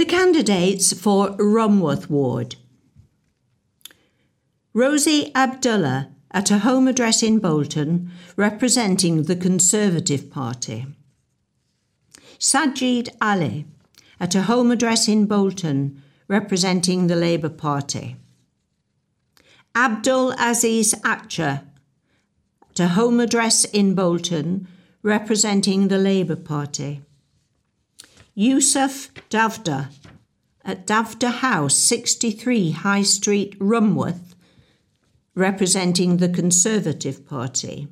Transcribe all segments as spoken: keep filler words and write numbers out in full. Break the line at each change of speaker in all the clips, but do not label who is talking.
candidates for Romworth Ward. Rosie Abdullah at a home address in Bolton, representing the Conservative Party. Sajid Ali at a home address in Bolton, representing the Labour Party. Abdul Aziz Acha at a home address in Bolton, representing the Labour Party. Yusuf Davda at Davda House, sixty-three High Street, Romworth, representing the Conservative Party.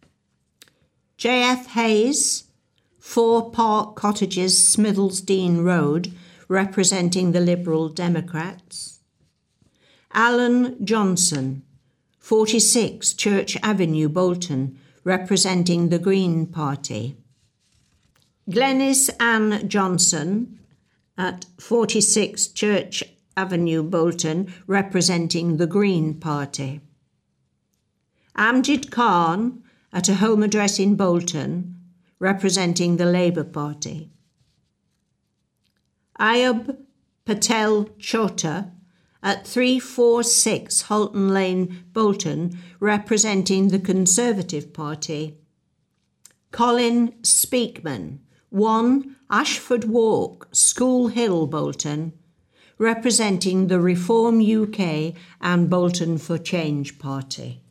J F Hayes, four Park Cottages, Smithilsdean Road, representing the Liberal Democrats. Alan Johnson, forty-six Church Avenue, Bolton, representing the Green Party. Glenys Ann Johnson at forty-six Church Avenue, Bolton, representing the Green Party. Amjid Khan at a home address in Bolton, representing the Labour Party. Ayub Patel Chota at three forty-six Halton Lane, Bolton, representing the Conservative Party. Colin Speakman, one Ashford Walk, School Hill, Bolton, representing the Reform U K and Bolton for Change Party.